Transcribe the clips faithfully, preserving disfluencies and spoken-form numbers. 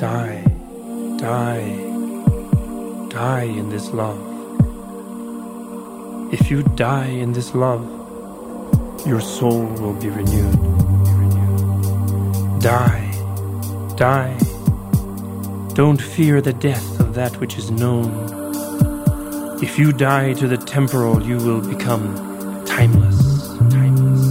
Die, die, die in this love. If you die in this love, your soul will be renewed. Die, die. Don't fear the death of that which is known. If you die to the temporal, you will become timeless. Timeless.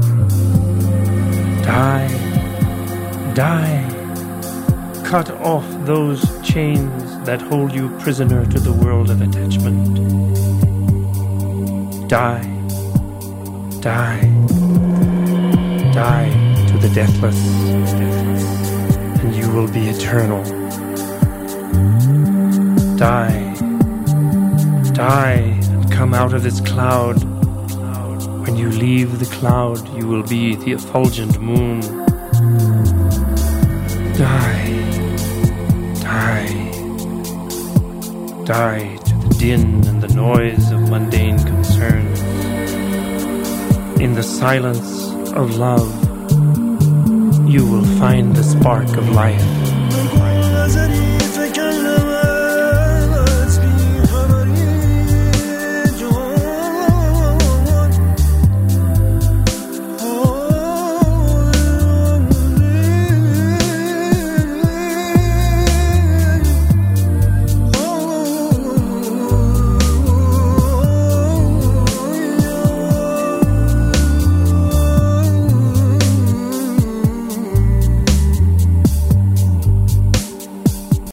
Die, die. Cut off those chains that hold you prisoner to the world of attachment. Die, die, die to the deathless, and you will be eternal. Die, die, and come out of this cloud. When you leave the cloud, you will be the effulgent moon. Die, die, die to the din and the noise of mundane concerns. In the silence of love, you will find the spark of life.